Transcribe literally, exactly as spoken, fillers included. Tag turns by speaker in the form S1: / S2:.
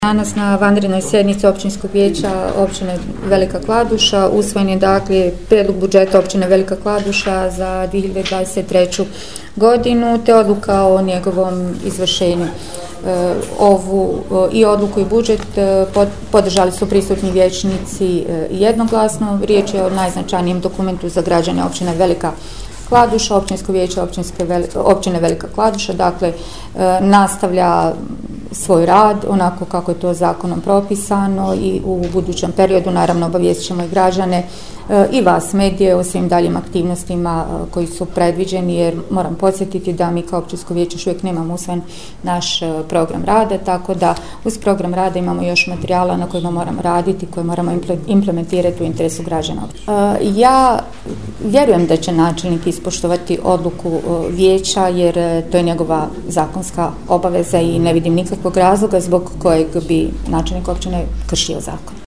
S1: Danas na vanrednoj sjednici Općinskog vijeća općine Velika Kladuša usvojen je dakle prijedlog budžeta općine Velika Kladuša za dvije hiljade dvadeset treću godinu te odluka o njegovom izvršenju. E, ovu e, i odluku i budžet e, pod, podržali su prisutni vijećnici e, jednoglasno. Riječ je o najznačajnijem dokumentu za građane općine Velika Kladuša. Općinsko vijeće općinske veli, općine Velika Kladuša dakle e, nastavlja svoj rad onako kako je to zakonom propisano i u budućem periodu naravno obavijestit ćemo i građane e, i vas medije o svim daljim aktivnostima e, koji su predviđeni, jer moram podsjetiti da mi kao općinsko vijeće još uvijek nemamo usvojen naš e, program rada, tako da uz program rada imamo još materijala na kojima moramo raditi, koje moramo implementirati u interesu građana. E, ja vjerujem da će načelnik ispoštovati odluku e, vijeća, jer e, to je njegova zakonska obaveza i ne vidim nikakvog razloga zbog kojeg bi načelnik općine kršio zakon.